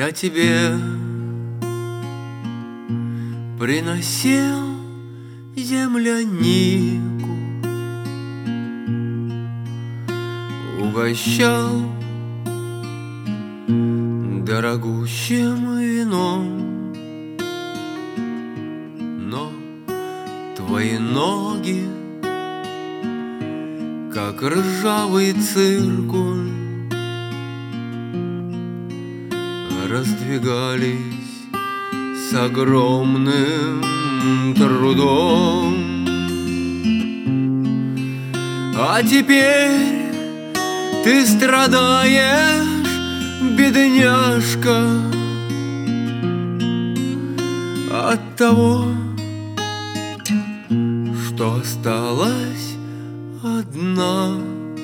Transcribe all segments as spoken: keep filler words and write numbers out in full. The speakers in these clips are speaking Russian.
Я тебе приносил землянику, угощал дорогущим вином, но твои ноги, как ржавый циркуль, раздвигались с огромным трудом. А теперь ты страдаешь, бедняжка, от того, что осталась одна.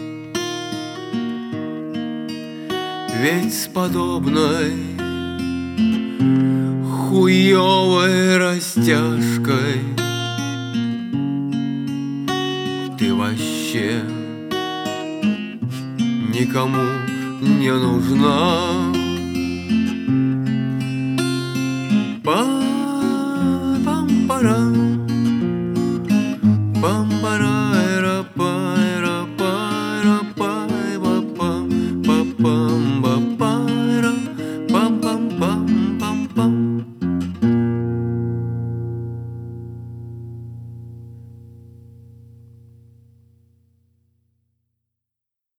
Ведь с подобной хуёвой растяжкой ты вообще никому не нужна.